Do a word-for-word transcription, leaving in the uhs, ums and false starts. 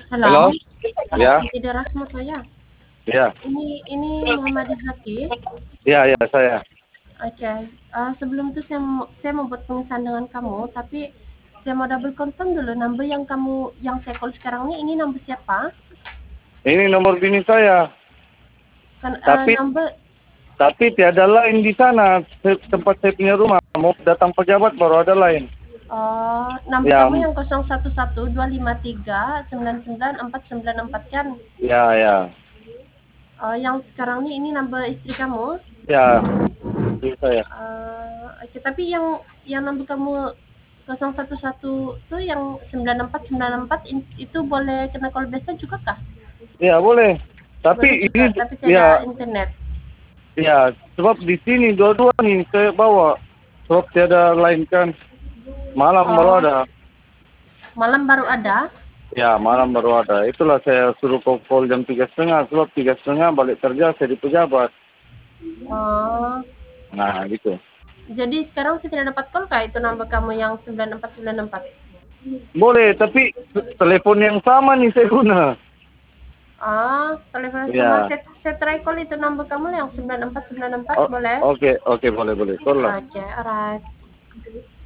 Halo, Halo, ya, tidak Rasmus ya. ya, Ini ini Muhammad Zaki. ya, ya, saya. Oke, eh, sebelum itu saya mau, saya mau buat pengesahan dengan kamu, tapi saya mau double confirm dulu number yang kamu yang saya call sekarang ini ini number siapa? Ini nomor bini saya, Kan eh, tapi number tapi tiada lain di sana. Se- Tempat saya punya rumah. Mau datang pejabat baru ada lain. oh, number Ya, kamu m- yang nol satu satu dua lima tiga sembilan sembilan empat sembilan empat kan? ya, ya, Oh, yang sekarang ini ini number istri kamu. ya, bini saya. Eh, oke, tapi yang yang number kamu nol satu satu tuh yang sembilan empat sembilan empat in- itu boleh kena call biasa juga kah? Ya, boleh. Boleh Tapi juga, ini, tapi ya, tidak internet. ya, sebab di sini dua-dua nih saya bawa. Sebab tiada lain kan. Malam baru Oh, ada. malam baru ada. Ya, malam baru ada. Itulah saya suruh call call jam tiga setengah. Sebab tiga setengah balik kerja saya di pejabat. Oh, Nah, gitu. jadi sekarang saya tidak dapat call kah itu number kamu yang sembilan empat sembilan empat? Boleh, tapi te- telepon yang sama nih saya guna. Ah, telepon sama Ya. saya, saya try call itu number kamu yang sembilan empat sembilan empat O- boleh? Oke, oke, boleh, boleh. Tolong. Oke, alright.